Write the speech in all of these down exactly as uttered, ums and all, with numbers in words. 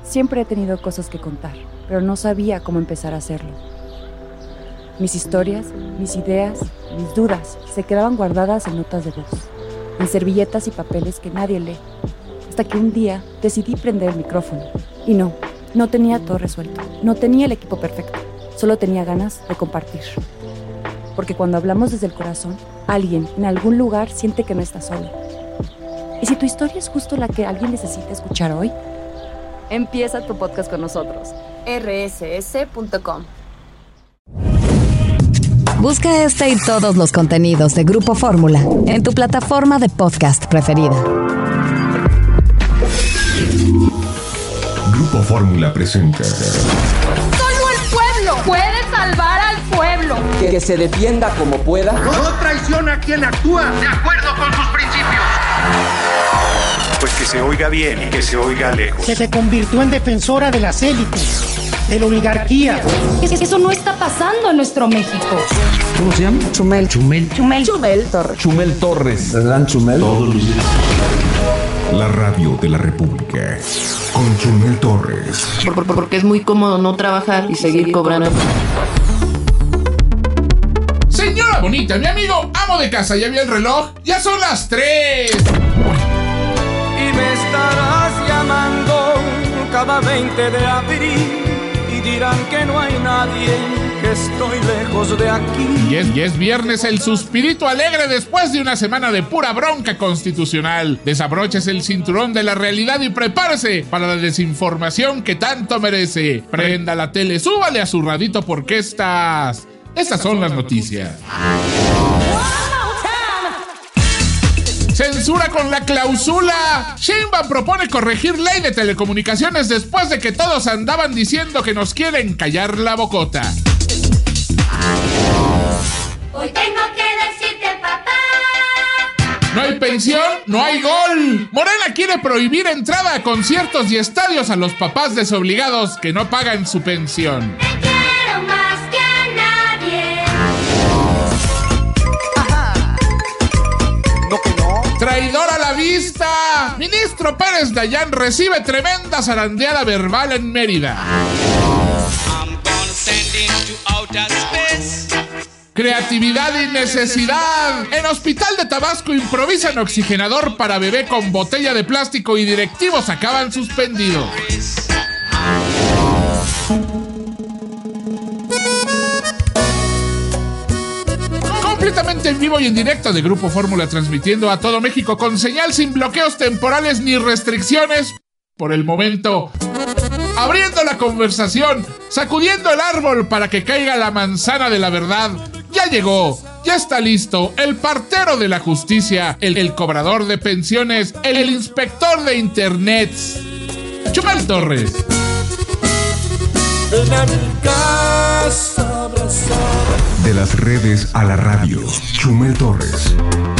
Siempre he tenido cosas que contar, pero no sabía cómo empezar a hacerlo. Mis historias, mis ideas, mis dudas se quedaban guardadas en notas de voz, en servilletas y papeles que nadie lee, hasta que un día decidí prender el micrófono. Y no, no tenía todo resuelto, no tenía el equipo perfecto, solo tenía ganas de compartir. Porque cuando hablamos desde el corazón, alguien en algún lugar siente que no está solo. ¿Y si tu historia es justo la que alguien necesita escuchar hoy? Empieza tu podcast con nosotros. erre ese ese punto com. Busca este y todos los contenidos de Grupo Fórmula en tu plataforma de podcast preferida. Grupo Fórmula presenta. Solo el pueblo puede salvar al pueblo. Que, que se defienda como pueda. No traiciona a quien actúa de acuerdo con sus principios. Pues que se oiga bien y que se oiga lejos. Que se convirtió en defensora de las élites, de la oligarquía. Eso no está pasando en nuestro México. ¿Cómo se llama? Chumel. Chumel. Chumel. Chumel Torres. Chumel Torres. ¿Verdad, Chumel? Todos los días. La radio de la República. Con Chumel Torres. Por, por, porque es muy cómodo no trabajar y seguir cobrando. Señora bonita, mi amigo amo de casa, ya vi el reloj, ya son las tres. Y me estarás llamando cada veinte de abril y dirán que no hay nadie, que estoy lejos de aquí. Y es, y es viernes, el suspirito alegre después de una semana de pura bronca constitucional. Desabróchese el cinturón de la realidad y prepárese para la desinformación que tanto merece. Prenda la tele, súbale a su radito porque estas... Estas son las noticias. Censura con la clausula. Sheinbaum propone corregir ley de telecomunicaciones después de que todos andaban diciendo que nos quieren callar la bocota. Hoy tengo que decirte, papá. No hay pensión, no hay gol. Morena quiere prohibir entrada a conciertos y estadios a los papás desobligados que no pagan su pensión. Te quiero más que a nadie. No que no. ¡Traidor a la vista! Ministro Pérez Dayán recibe tremenda zarandeada verbal en Mérida. Creatividad y necesidad. En Hospital de Tabasco improvisan oxigenador para bebé con botella de plástico y directivos acaban suspendidos. Completamente en vivo y en directo de Grupo Fórmula, transmitiendo a todo México con señal sin bloqueos temporales ni restricciones. Por el momento, abriendo la conversación, sacudiendo el árbol para que caiga la manzana de la verdad. Ya llegó, ya está listo, el partero de la justicia, el, el cobrador de pensiones, el, el inspector de internet, Chumel Torres. Ven a mi casa abrazar. De las redes a la radio, Chumel Torres.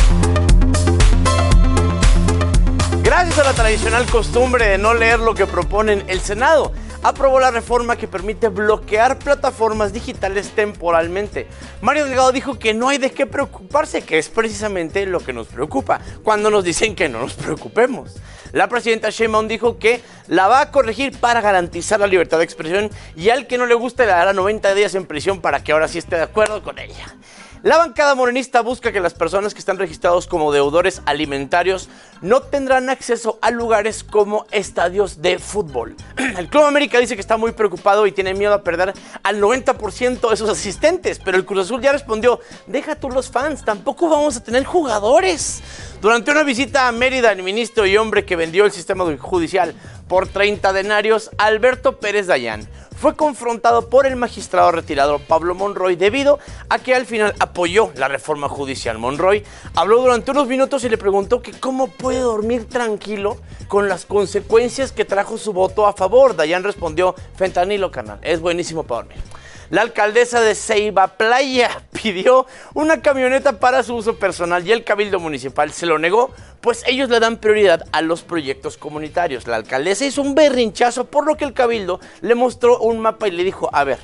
Gracias a la tradicional costumbre de no leer lo que proponen, el Senado aprobó la reforma que permite bloquear plataformas digitales temporalmente. Mario Delgado dijo que no hay de qué preocuparse, que es precisamente lo que nos preocupa, cuando nos dicen que no nos preocupemos. La presidenta Sheinbaum dijo que la va a corregir para garantizar la libertad de expresión y al que no le guste le dará noventa días en prisión para que ahora sí esté de acuerdo con ella. La bancada morenista busca que las personas que están registrados como deudores alimentarios no tendrán acceso a lugares como estadios de fútbol. El Club América dice que está muy preocupado y tiene miedo a perder al noventa por ciento de sus asistentes, pero el Cruz Azul ya respondió: deja tú los fans, tampoco vamos a tener jugadores. Durante una visita a Mérida, el ministro y hombre que vendió el sistema judicial por treinta denarios, Alberto Pérez Dayán, fue confrontado por el magistrado retirado Pablo Monroy debido a que al final apoyó la reforma judicial. Monroy habló durante unos minutos y le preguntó que cómo puede dormir tranquilo con las consecuencias que trajo su voto a favor. Dayán respondió: fentanilo, carnal, es buenísimo para dormir. La alcaldesa de Ceiba Playa pidió una camioneta para su uso personal y el cabildo municipal se lo negó, pues ellos le dan prioridad a los proyectos comunitarios. La alcaldesa hizo un berrinchazo, por lo que el cabildo le mostró un mapa y le dijo: a ver,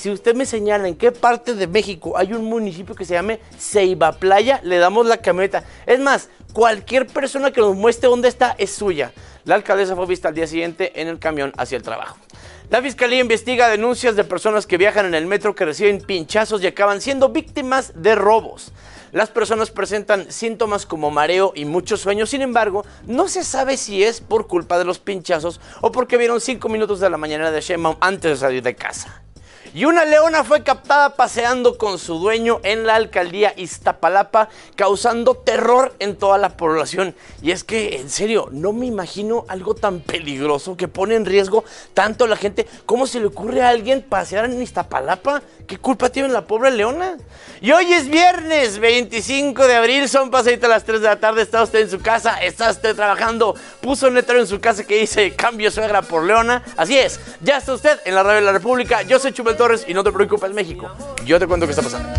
Si usted me señala en qué parte de México hay un municipio que se llame Ceiba Playa, le damos la camioneta. Es más, cualquier persona que nos muestre dónde está es suya. La alcaldesa fue vista al día siguiente en el camión hacia el trabajo. La fiscalía investiga denuncias de personas que viajan en el metro que reciben pinchazos y acaban siendo víctimas de robos. Las personas presentan síntomas como mareo y muchos sueños, sin embargo, no se sabe si es por culpa de los pinchazos o porque vieron cinco minutos de la mañana de Sheinbaum antes de salir de casa. Y una leona fue captada paseando con su dueño en la alcaldía Iztapalapa, causando terror en toda la población. Y es que, en serio, no me imagino algo tan peligroso que pone en riesgo tanto a la gente. ¿Cómo se le ocurre a alguien pasear en Iztapalapa? ¿Qué culpa tiene la pobre leona? Y hoy es viernes veinticinco de abril, son pasaditas las tres de la tarde, está usted en su casa, está usted trabajando, puso un letrero en su casa que dice cambio suegra por leona. Así es, ya está usted en la radio de la República. Yo soy Chumel Torres y no te preocupes, México, yo te cuento qué está pasando.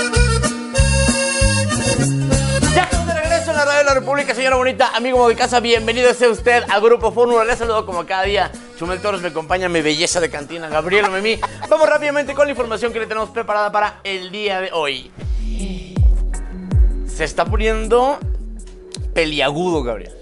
Ya estamos de regreso en la radio de la República, señora bonita, amigo de casa, bienvenido sea usted a Grupo Fórmula. Les saludo como cada día. Chumel Torres, me acompaña mi belleza de cantina, Gabriela Memí. Vamos rápidamente con la información que le tenemos preparada para el día de hoy. Se está poniendo peliagudo, Gabriel.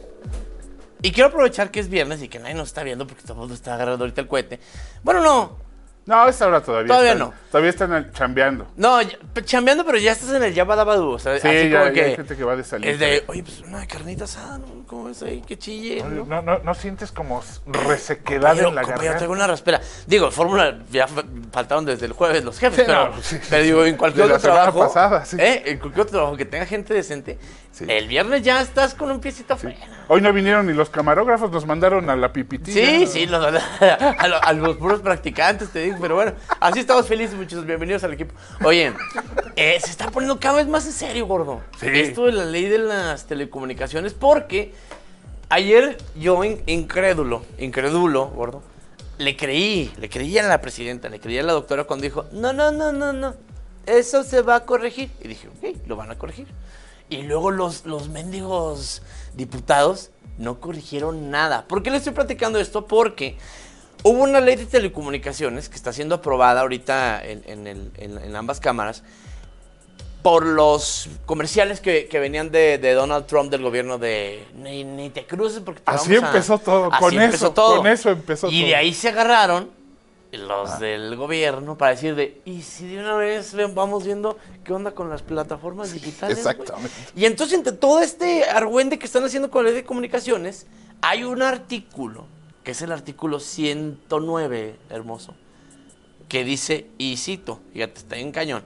Y quiero aprovechar que es viernes y que nadie nos está viendo porque todo el mundo está agarrando ahorita el cohete. Bueno, no. No, esta hora todavía. Todavía están, no. Todavía están chambeando. No, ya, chambeando, pero ya estás en el Yabadabadú. O sea, sí, así ya, como ya que hay gente que va de salida. Es de, oye, pues una carnita asada, ¿no? ¿Cómo es ahí? Que chille. No, no, no, no sientes como resequedad pero, en la garganta. Yo tengo una raspera. Digo, Fórmula ya faltaron desde el jueves los jefes, sí, pero, no, sí, pero digo, en cualquier de otro la trabajo. Pasada, sí. ¿eh? En cualquier otro trabajo que tenga gente decente, sí. El viernes ya estás con un piecito sí. afuera. Hoy no vinieron ni los camarógrafos, nos mandaron a la pipitilla. Sí, sí, los, a, los, a los puros practicantes, te digo, pero bueno, así estamos felices, muchachos, bienvenidos al equipo. Oye, eh, se está poniendo cada vez más en serio, gordo. Sí. Esto de la ley de las telecomunicaciones, porque ayer yo, in, incrédulo, incrédulo, gordo, le creí, le creí a la presidenta, le creí a la doctora cuando dijo, no, no, no, no, no, eso se va a corregir. Y dije, ok, lo van a corregir. Y luego los, los mendigos diputados no corrigieron nada. ¿Por qué le estoy platicando esto? Porque hubo una ley de telecomunicaciones que está siendo aprobada ahorita en, en, el, en, en ambas cámaras por los comerciales que, que venían de, de Donald Trump del gobierno de ni, ni te cruces porque te así vamos a... empezó todo, así con empezó eso, todo. con eso empezó y todo. Y de ahí se agarraron los ah. del gobierno para decir de, y si de una vez vamos viendo qué onda con las plataformas digitales. Exactamente. Wey? Y entonces entre todo este argüende que están haciendo con la ley de comunicaciones, hay un artículo, que es el artículo ciento nueve, hermoso, que dice, y cito, fíjate, está en cañón,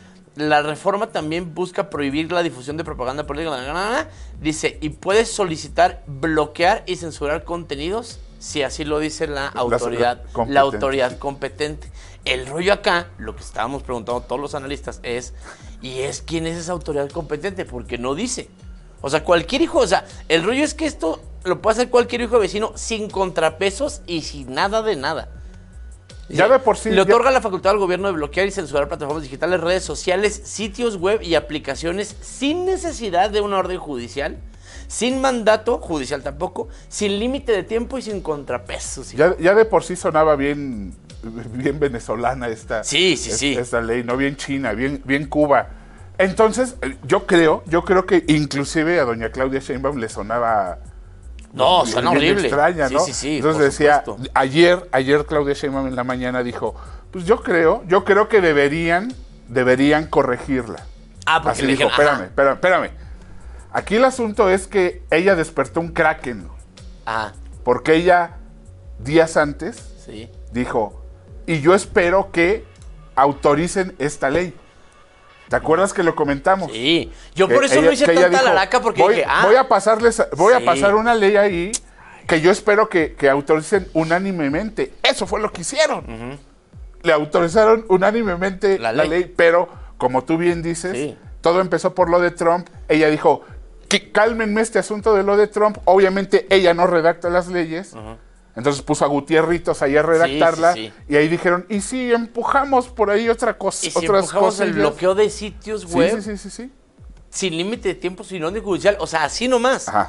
la reforma también busca prohibir la difusión de propaganda política, dice, y puedes solicitar bloquear y censurar contenidos si así lo dice la autoridad, la, la autoridad competente. El rollo acá, lo que estábamos preguntando todos los analistas es, ¿y es quién es esa autoridad competente? Porque no dice. O sea, cualquier hijo, o sea, el rollo es que esto lo puede hacer cualquier hijo de vecino sin contrapesos y sin nada de nada. Dice, ya de por sí. Le ya... otorga la facultad al gobierno de bloquear y censurar plataformas digitales, redes sociales, sitios web y aplicaciones sin necesidad de una orden judicial, sin mandato judicial tampoco, sin límite de tiempo y sin contrapesos. ¿Sí? Ya, ya de por sí sonaba bien, bien venezolana esta, sí, sí, es, sí. esta ley, no bien China, bien, bien Cuba. Entonces, yo creo, yo creo que inclusive a doña Claudia Sheinbaum le sonaba... No, bien, suena horrible. Extraña, ¿no? Sí, sí, sí. Entonces decía, supuesto. ayer, ayer Claudia Sheinbaum en la mañana dijo, pues yo creo, yo creo que deberían, deberían corregirla. Ah, porque así le dijo, dijeron, espérame, espérame, espérame. Aquí el asunto es que ella despertó un kraken. Ah. Porque ella, días antes, sí. dijo, y yo espero que autoricen esta ley. ¿Te acuerdas que lo comentamos? Sí. Yo por eso ella, no hice tanta dijo, laraca porque voy, dije, ah. Voy a pasarles, voy sí. a pasar una ley ahí que yo espero que, que autoricen unánimemente. Eso fue lo que hicieron. Uh-huh. Le autorizaron unánimemente la ley. la ley, pero como tú bien dices, sí. todo empezó por lo de Trump. Ella dijo, que cálmenme este asunto de lo de Trump. Obviamente ella no redacta las leyes. Uh-huh. Entonces puso a Gutierritos ahí a redactarla. Sí, sí, sí. Y ahí dijeron, y si empujamos por ahí otra cosa. Y si otras empujamos cosillas? El bloqueo de sitios web. Sí, sí, sí, sí, sí. Sin límite de tiempo, sin orden judicial. O sea, así nomás. Ajá.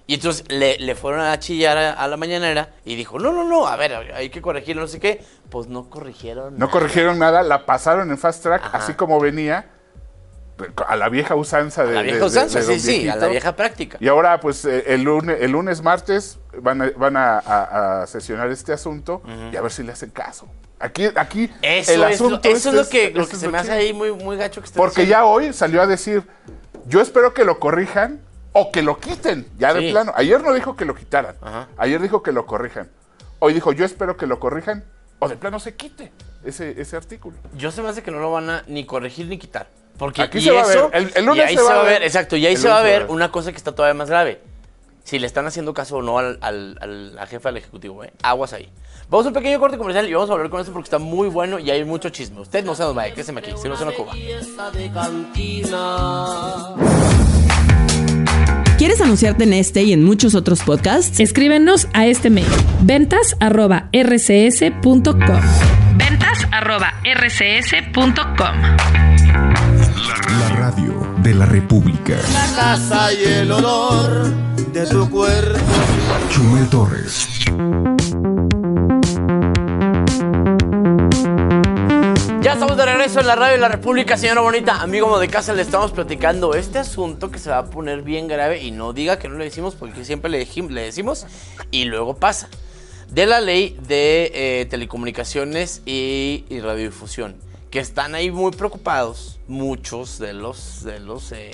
Y entonces le, le fueron a chillar a, a la mañanera y dijo, no, no, no, a ver, hay que corregirlo, no sé qué. Pues no corrigieron No nada. corrigieron nada, la pasaron en fast track, Ajá. así como venía, a la vieja usanza de... A la vieja de, usanza, de, de sí, sí, viejito. a la vieja práctica. Y ahora, pues, eh, el lunes, el lunes martes van a, van a, a, a sesionar este asunto uh-huh. y a ver si le hacen caso. Aquí, aquí eso el es asunto... Lo, eso es lo que, es, lo que se me hace ahí muy, muy gacho que esté Porque diciendo. ya hoy salió a decir, yo espero que lo corrijan o que lo quiten, ya de Sí. plano. Ayer no dijo que lo quitaran, Ajá. ayer dijo que lo corrijan. Hoy dijo, yo espero que lo corrijan o de plano se quite ese, ese artículo. Yo se me hace que no lo van a ni corregir ni quitar. Porque Aquí y se va eso, a ver, el, el lunes y ahí se va a ver. Exacto, y ahí El se va a lunes ver una cosa que está todavía más grave. Si le están haciendo caso o no al, al, a la jefa del Ejecutivo, ¿eh? Aguas ahí. Vamos a un pequeño corte comercial y vamos a volver con esto porque está muy bueno y hay mucho chisme. Usted no se nos vaya, quédese aquí, si no se nos Cuba. ¿Quieres anunciarte en este y en muchos otros podcasts? Escríbenos a este mail, ventas arroba r c s punto com. ventas arroba r c s punto com. La radio de la República. La casa y el olor de tu cuerpo. Chumel Torres. Ya estamos de regreso en la radio de la República, señora bonita. Amigo de casa, le estamos platicando este asunto que se va a poner bien grave y no diga que no le decimos porque siempre le, le decimos y luego pasa. De la ley de eh, telecomunicaciones y, y radiodifusión, que están ahí muy preocupados muchos de los, de los eh,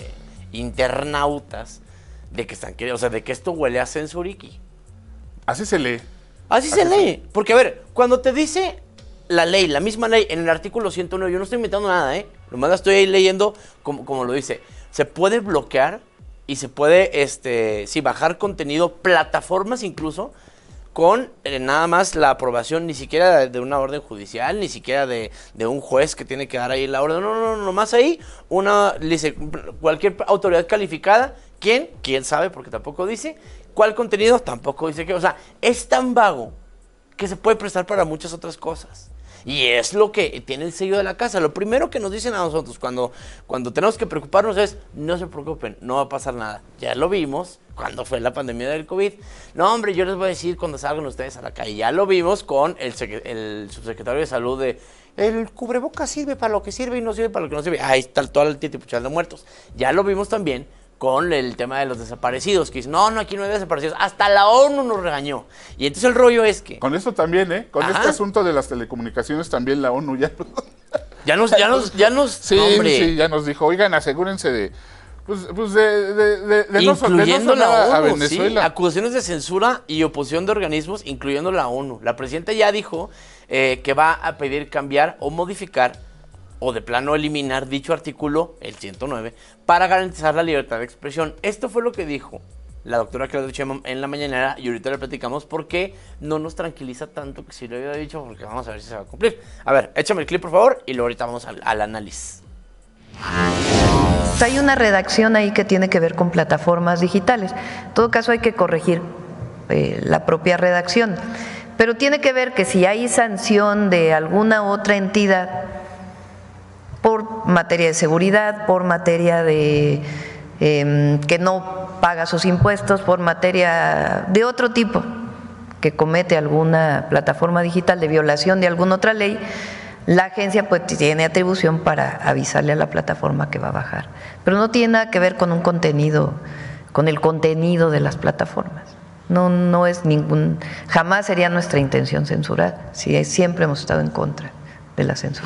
internautas de que están o sea, de que esto huele a censuriqui. Así se lee. Así, Así se lee. Porque, a ver, cuando te dice la ley, la misma ley, en el artículo ciento nueve, yo no estoy inventando nada, ¿eh? Nomás la estoy ahí leyendo como, como lo dice. Se puede bloquear y se puede, este, sí, bajar contenido, plataformas incluso, con eh, nada más la aprobación, ni siquiera de, de una orden judicial, ni siquiera de, de un juez que tiene que dar ahí la orden. No, no, no, nomás ahí, una, dice, cualquier autoridad calificada, ¿quién? ¿Quién sabe? Porque tampoco dice. ¿Cuál contenido? Tampoco dice que, o sea, es tan vago que se puede prestar para muchas otras cosas. Y es lo que tiene el sello de la casa. Lo primero que nos dicen a nosotros cuando, cuando tenemos que preocuparnos es, no se preocupen, no va a pasar nada. Ya lo vimos cuando fue la pandemia del COVID. No, hombre, yo les voy a decir cuando salgan ustedes a la calle. Ya lo vimos con el, el subsecretario de Salud de, el cubrebocas sirve para lo que sirve y no sirve para lo que no sirve. Ahí está todo el titipuchal de muertos. Ya lo vimos también con el tema de los desaparecidos, que dicen, no, no, aquí no hay desaparecidos. Hasta la ONU nos regañó. Y entonces el rollo es que... Con esto también, ¿eh? Con Ajá. este asunto de las telecomunicaciones también la ONU ya... ya nos, ya nos, ya nos... Sí, hombre. sí, ya nos dijo, oigan, asegúrense de... Pues, pues de, de, de, de incluyendo no, de no la ONU, a Venezuela. Sí, acusaciones de censura y oposición de organismos, incluyendo la ONU. La presidenta ya dijo eh, que va a pedir cambiar o modificar o de plano eliminar dicho artículo, el ciento nueve, para garantizar la libertad de expresión. Esto fue lo que dijo la doctora Claudia Sheinbaum en la mañanera y ahorita le platicamos por qué no nos tranquiliza tanto que si lo había dicho, porque vamos a ver si se va a cumplir. A ver, échame el clip por favor y luego ahorita vamos al, al análisis. Hay una redacción ahí que tiene que ver con plataformas digitales. En todo caso hay que corregir eh, la propia redacción, pero tiene que ver que si hay sanción de alguna otra entidad por materia de seguridad, por materia de eh, que no paga sus impuestos, por materia de otro tipo, que comete alguna plataforma digital de violación de alguna otra ley, la agencia pues tiene atribución para avisarle a la plataforma que va a bajar. Pero no tiene nada que ver con un contenido, con el contenido de las plataformas. No, no es ningún, jamás sería nuestra intención censurar, si siempre hemos estado en contra de la censura.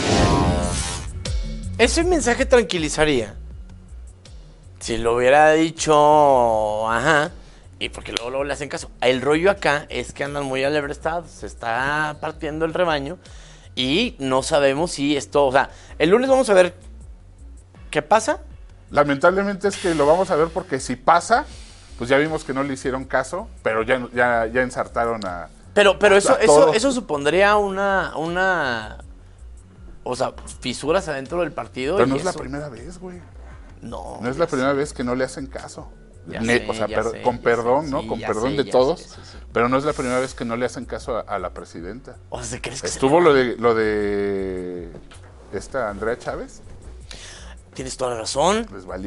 Ese mensaje tranquilizaría si lo hubiera dicho, ajá, y porque luego, luego le hacen caso. El rollo acá es que andan muy alebrestados, se está partiendo el rebaño y no sabemos si esto, o sea, el lunes vamos a ver qué pasa. Lamentablemente es que lo vamos a ver porque si pasa, pues ya vimos que no le hicieron caso, pero ya, ya, ya ensartaron a... Pero, pero a, eso, a eso, eso supondría una, una, o sea, fisuras adentro del partido. Pero no es eso... la primera vez, güey. No. No es la primera sé. vez que no le hacen caso. Ya Ne, sé, o sea, ya per, sé, con ya perdón, sé, ¿no? sí, con ya perdón sé, de ya todos. sé, sí, sí. Pero no es la primera vez que no le hacen caso a, a la presidenta. O sea, ¿crees que Estuvo lo de, lo de esta Andrea Chávez. Tienes toda la razón. Les valió.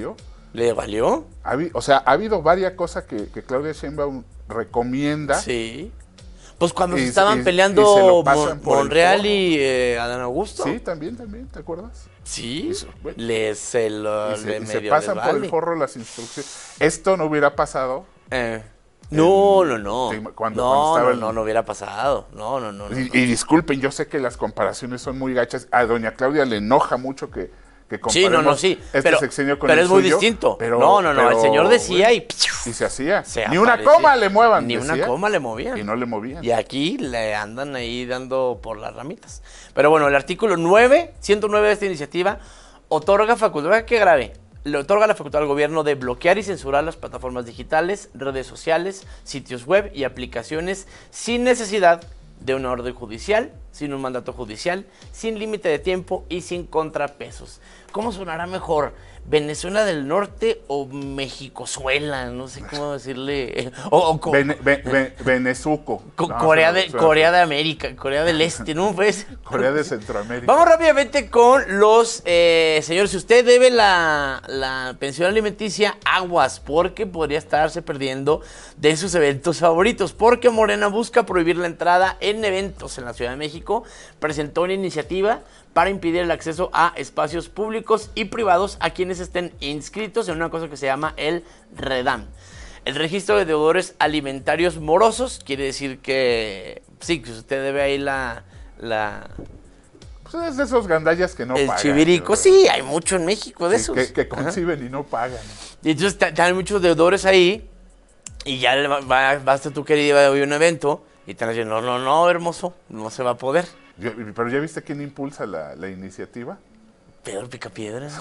¿Le valió? Ha, o sea, ha habido varias cosas que, que Claudia Sheinbaum recomienda. Sí. Pues cuando y, se estaban y, peleando y Mon Monreal y eh, Adán Augusto. Sí, también, también, ¿te acuerdas? Sí, y, bueno, les se, lo, y se, y se pasan por vale. el forro las instrucciones. Esto no hubiera pasado. Eh. No, no, no. Cuando, no, cuando no, el... no, no hubiera pasado. No, no, no. Y, no, y disculpen, yo sé que las comparaciones son muy gachas. A doña Claudia le enoja mucho que, que comparemos sí, no, no, sí. este pero, sexenio con pero el es muy suyo, distinto. Pero, no, no, no. pero, el señor decía y... Y se hacía. Se Ni una coma le muevan. Ni decía, una coma le movían. Y no le movían. Y aquí le andan ahí dando por las ramitas. Pero bueno, el artículo nueve, ciento nueve de esta iniciativa otorga facultad, que grave, le otorga la facultad al gobierno de bloquear y censurar las plataformas digitales, redes sociales, sitios web y aplicaciones sin necesidad de una orden judicial, sin un mandato judicial, sin límite de tiempo y sin contrapesos. ¿Cómo sonará mejor? ¿Venezuela del Norte o Mexicozuela? No sé cómo decirle. O, o, Bene, be, be, Venezuco. Co no, Corea, de, Corea de América, Corea del Este, ¿no? Pues, Corea de Centroamérica. Vamos rápidamente con los eh, señores. Si usted debe la, la pensión alimenticia, aguas, porque podría estarse perdiendo de sus eventos favoritos. Porque Morena busca prohibir la entrada en eventos en la Ciudad de México. Presentó una iniciativa para impedir el acceso a espacios públicos y privados a quienes estén inscritos en una cosa que se llama el REDAM. El registro de deudores alimentarios morosos quiere decir que sí, que usted debe ahí la... la pues es de esos gandallas que no el pagan. El chivirico, sí, hay mucho en México de sí, esos. Que, que conciben Ajá. y no pagan. Y entonces hay muchos deudores ahí y ya va, vas a tu querida a un evento y te van a decir, no, no, no, hermoso, no se va a poder. Yo, pero ¿ya viste quién impulsa la, la iniciativa? Pedro Picapiedra.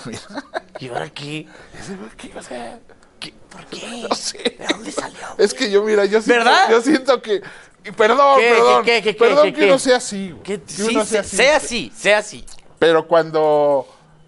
¿Y ahora qué? ¿Qué iba a ser? ¿Qué? ¿Por qué? No sé. ¿De dónde salió? Es que yo, mira, yo siento, ¿verdad? yo siento que... Perdón, ¿Qué, perdón, ¿qué, qué, qué, perdón qué, que qué? no sea así. Que, que sí, uno sea, sea así. Sea así, sea así. Pero cuando...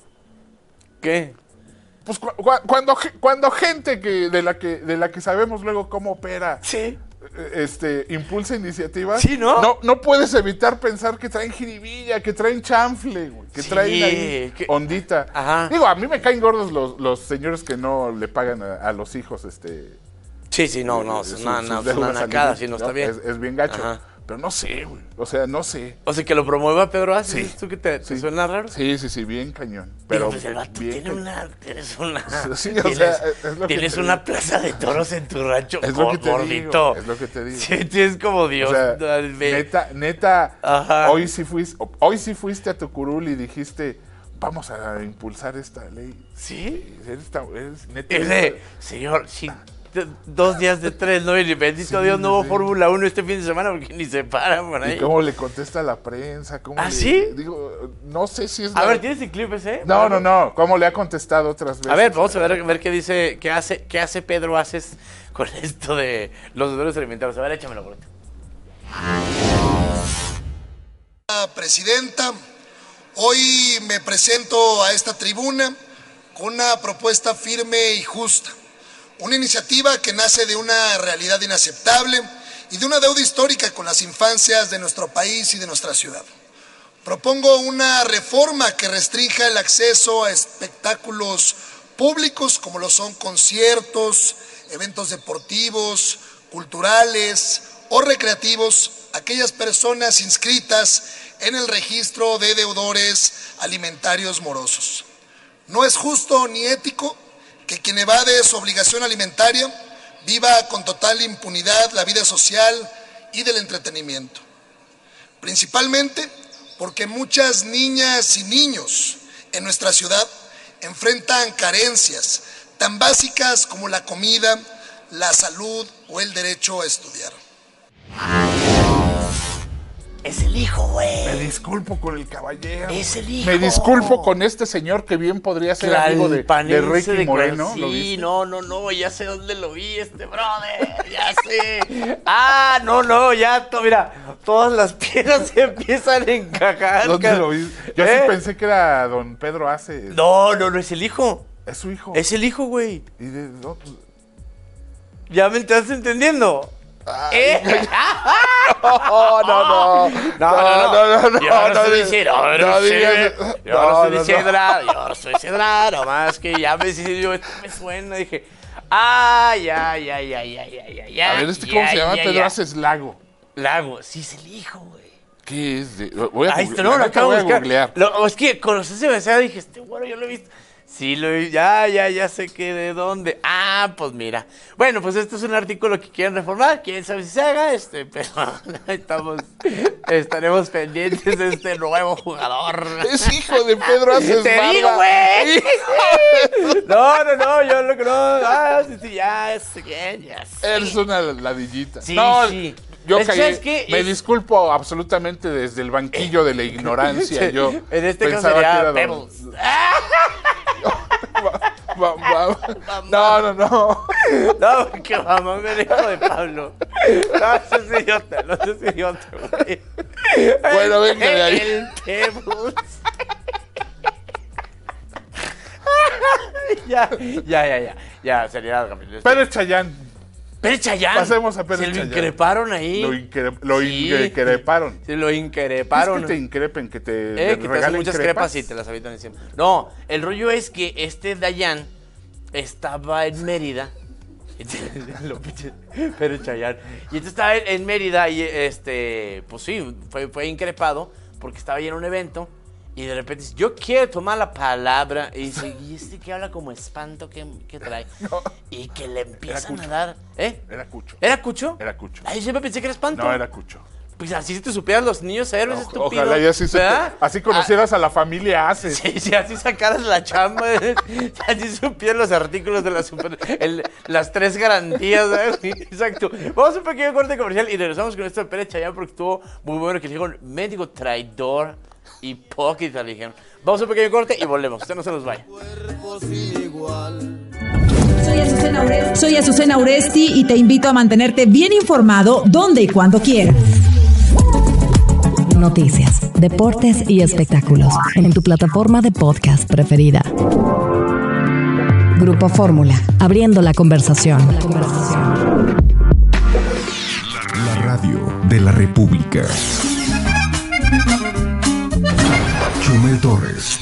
¿Qué? Pues cu cu cuando, cuando gente que de la que de la que sabemos luego cómo opera... Sí. Este, impulsa iniciativas. Sí, ¿no? No, no puedes evitar pensar que traen jiribilla, que traen chanfle, güey, que sí, traen ahí que... ondita. Ajá. Digo, a mí me caen gordos los, los señores que no le pagan a, a los hijos, este... Sí, sí, no, no, es una, una, una nacada, sí, no está bien. Es, es bien gacho. Ajá. Pero no sé, güey. O sea, no sé. O sea, que lo promueva Pedro Aces. Sí. ¿Tú que te, te sí. suena raro? Sí, sí, sí, bien cañón. Pero pues el vato bien tiene cañón. una, tienes una, sí, o tienes, sea, es lo tienes que una plaza de toros en tu rancho, es lo que te gordito. Digo, es lo que te digo. Sí, tienes como Dios. O sea, neta, neta, Ajá. hoy sí fuiste, hoy sí fuiste a tu curul y dijiste, vamos a impulsar esta ley. ¿Sí? Eres, eres neta. Ese, señor, sí. Dos días de tres, ¿no? Y bendito sí, Dios, no hubo sí. Fórmula uno este fin de semana porque ni se para por ahí. ¿Y cómo le contesta a la prensa? ¿Cómo ¿Ah, le, sí? Digo, no sé si es... A la... ver, ¿tienes el clip ese? No, no, no. ¿Cómo le ha contestado otras veces? A ver, vamos a ver, a ver qué dice, qué hace, qué hace Pedro Aces con esto de los deudores alimentarios. A ver, échamelo, por Presidenta, hoy me presento a esta tribuna con una propuesta firme y justa. Una iniciativa que nace de una realidad inaceptable y de una deuda histórica con las infancias de nuestro país y de nuestra ciudad. Propongo una reforma que restrinja el acceso a espectáculos públicos como lo son conciertos, eventos deportivos, culturales o recreativos a aquellas personas inscritas en el registro de deudores alimentarios morosos. No es justo ni ético que quien evade su obligación alimentaria viva con total impunidad la vida social y del entretenimiento. Principalmente porque muchas niñas y niños en nuestra ciudad enfrentan carencias tan básicas como la comida, la salud o el derecho a estudiar. Es el hijo, güey. Me disculpo con el caballero. Es el hijo. Me disculpo con este señor que bien podría ser amigo de, de Ricky de Moreno. Sí, ¿lo viste? no, no, no, ya sé dónde lo vi, este brother, ya sé. Ah, no, no, ya, to, mira, todas las piedras se empiezan a encajar. ¿Dónde lo vi? Yo ¿Eh? sí pensé que era don Pedro Aces. No, no, no, es el hijo. Es su hijo. Es el hijo, güey. ¿Y de no, pues... ¿Ya me estás entendiendo? ¿Eh? No, no, no. No, no, no. no, Yo no estoy diciendo, no, no, digas- yo no, no estoy no, diciendo no. nada, yo no estoy diciendo nada, nomás que ya me yo, esto me suena, dije, ah, ya, ya, ya, ya, ya, ya, ya. A ver, ¿este cómo ya, se llama? ya, Pedro ya. Aces Lago. Lago, sí es el hijo, güey. ¿Qué es? De... Voy a Ahí googlear. está, no, lo Ahorita acabo voy de a buscar. googlear. Lo, es que conocí ese mensaje y dije, este güero yo lo he visto. Sí, lo vi, ya, ya, ya sé que de dónde. Ah, pues mira. Bueno, pues este es un artículo que quieren reformar. Quién sabe si se haga, este, pero estamos, estaremos pendientes de este nuevo jugador. Es hijo de Pedro Aces Te Barba. digo, güey. No, no, no, yo lo que no. Ah, sí, sí, ya, es bien, ya sé. Eres una ladillita. Sí, no, sí. Yo Es que, caí, ¿sabes qué? me Es- disculpo absolutamente desde el banquillo de la ignorancia. Yo en este caso pensaba que sería era Pebbles. don- Va- va- No, no, no. No, porque mamá me dijo de Pablo. No, eso es idiota, no eso es idiota, güey. Bueno, venga de ahí. El Pebbles. Ya, ya, ya, ya. Ya, seriedad, Gabriel. Pérez Chayán. Pérez Chayán. Pasemos a Pérez Se lo Chayán. increparon ahí. Lo, incre- lo Sí. increparon. Se lo ¿Qué increparon. es que te increpen? Que te Eh, le que te hacen regalen muchas crepas? crepas y te las habitan encima. No, el rollo es que este Dayan estaba en Mérida. Lo pinche- Pero Chayán. Y entonces estaba en, en Mérida y este, pues sí, fue, fue increpado porque estaba ahí en un evento. Y de repente dice, yo quiero tomar la palabra. Y dice, ¿y este que habla como espanto que, trae? No. Y que le empiezan Cucho. a dar. ¿Eh? Era Cucho. ¿Era Cucho? Era Cucho. Ay, yo siempre pensé que era espanto. No, era Cucho. Pues así si te supieran los niños héroes, O- estúpido. Ojalá y así, se- ¿verdad? así conocieras a la familia Aces. Sí, sí, así sacaras la chamba, así supieran los artículos de la super, el- las tres garantías, ¿sabes? Sí, exacto. Vamos a un pequeño corte comercial y regresamos con esto de Pérez Chayán porque estuvo muy bueno, que le dijeron médico traidor y hipócrita, le dijeron. Vamos a un pequeño corte y volvemos, usted no se nos vaya. Soy Azucena Uresti. Soy Azucena Uresti y te invito a mantenerte bien informado donde y cuando quieras. Noticias, deportes y espectáculos en tu plataforma de podcast preferida. Grupo Fórmula, abriendo la conversación. La conversación. La radio de la República. Chumel Torres.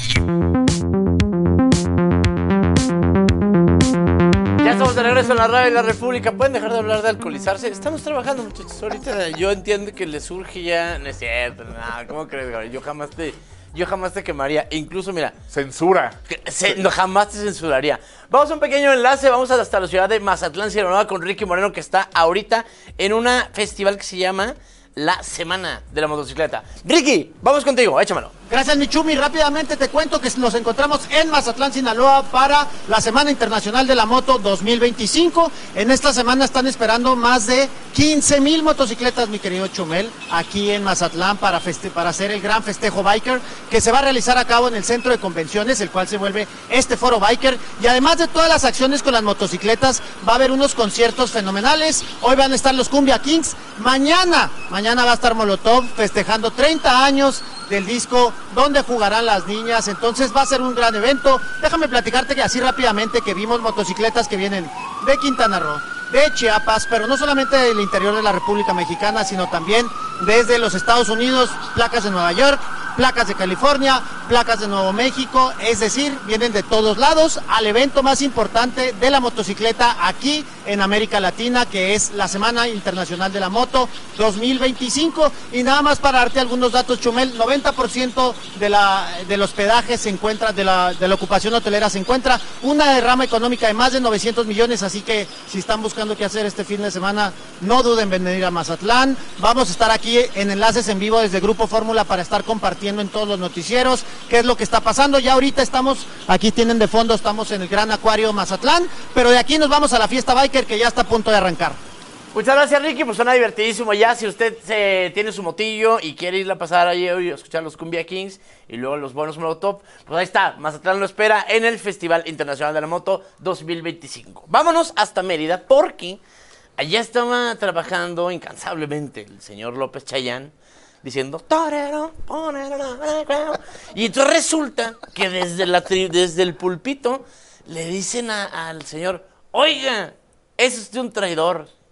Ya estamos de regreso en la radio de la República. ¿Pueden dejar de hablar de alcoholizarse? Estamos trabajando, muchachos. Ahorita yo entiendo que le surge ya. No es cierto, no, ¿cómo crees, Gabriel? Yo jamás te. Yo jamás te quemaría. Incluso, mira. Censura. que se- no, jamás te censuraría. Vamos a un pequeño enlace. Vamos hasta la ciudad de Mazatlán, Sinaloa, con Ricky Moreno, que está ahorita en un festival que se llama la Semana de la Motocicleta. Ricky, vamos contigo, échamelo. Gracias, Michumi. Rápidamente te cuento que nos encontramos en Mazatlán, Sinaloa, para la Semana Internacional de la Moto dos mil veinticinco. En esta semana están esperando más de quince mil motocicletas, mi querido Chumel, aquí en Mazatlán para, feste para hacer el gran festejo biker que se va a realizar a cabo en el centro de convenciones, el cual se vuelve este foro biker. Y además de todas las acciones con las motocicletas, va a haber unos conciertos fenomenales. Hoy van a estar los Cumbia Kings. Mañana, mañana va a estar Molotov festejando treinta años del disco Donde jugarán las niñas. Entonces va a ser un gran evento. Déjame platicarte que así rápidamente que vimos motocicletas que vienen de Quintana Roo, de Chiapas, pero no solamente del interior de la República Mexicana, sino también desde los Estados Unidos, placas de Nueva York, placas de California, placas de Nuevo México, es decir, vienen de todos lados al evento más importante de la motocicleta aquí en América Latina, que es la Semana Internacional de la Moto dos mil veinticinco. Y nada más para darte algunos datos, Chumel, noventa por ciento de la, del hospedaje se encuentra, de la, de la ocupación hotelera se encuentra, una derrama económica de más de novecientos millones, así que si están buscando qué hacer este fin de semana, no duden en venir a Mazatlán. Vamos a estar aquí en enlaces en vivo desde Grupo Fórmula para estar compartiendo en todos los noticieros qué es lo que está pasando. Ya ahorita estamos, aquí tienen de fondo, estamos en el Gran Acuario Mazatlán, pero de aquí nos vamos a la fiesta biker que ya está a punto de arrancar. Muchas gracias, Ricky, pues suena divertidísimo ya. Si usted se tiene su motillo y quiere irla a pasar ahí hoy a escuchar los Cumbia Kings y luego los buenos Molotov, pues ahí está, Mazatlán lo espera en el Festival Internacional de la Moto dos mil veinticinco. Vámonos hasta Mérida porque allá estaba trabajando incansablemente el señor López Chayán, diciendo torero, ponelo en el clavo. Y entonces resulta que desde, la tri desde el pulpito le dicen a, al señor, oiga, es usted un traidor